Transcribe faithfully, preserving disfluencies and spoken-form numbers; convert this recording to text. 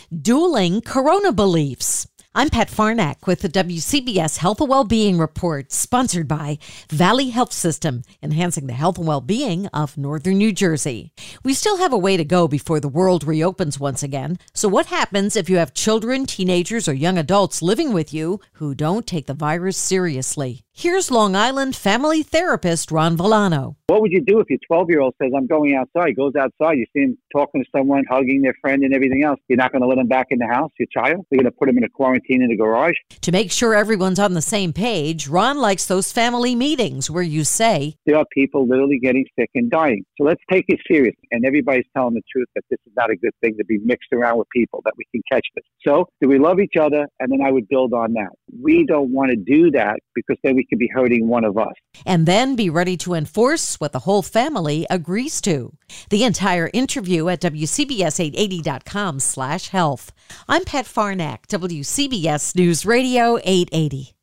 Dueling Corona Beliefs. I'm Pat Farnack with the W C B S Health and Wellbeing Report, sponsored by Valley Health System, enhancing the health and well-being of Northern New Jersey. We still have a way to go before the world reopens once again. So what happens if you have children, teenagers, or young adults living with you who don't take the virus seriously? Here's Long Island family therapist Ron Villano. What would you do if your twelve-year-old says, I'm going outside, goes outside, you see him talking to someone, hugging their friend and everything else? You're not going to let him back in the house, your child? You're going to put him in a quarantine in the garage? To make sure everyone's on the same page, Ron likes those family meetings where you say, there are people literally getting sick and dying. So let's take it serious. And everybody's telling the truth that this is not a good thing to be mixed around with people, that we can catch this. So do we love each other? And then I would build on that. We don't want to do that because then we could be hurting one of us. And then be ready to enforce what the whole family agrees to. The entire interview at W C B S eight eighty dot com slash health. I'm Pat Farnack, W C B S News Radio eight eighty.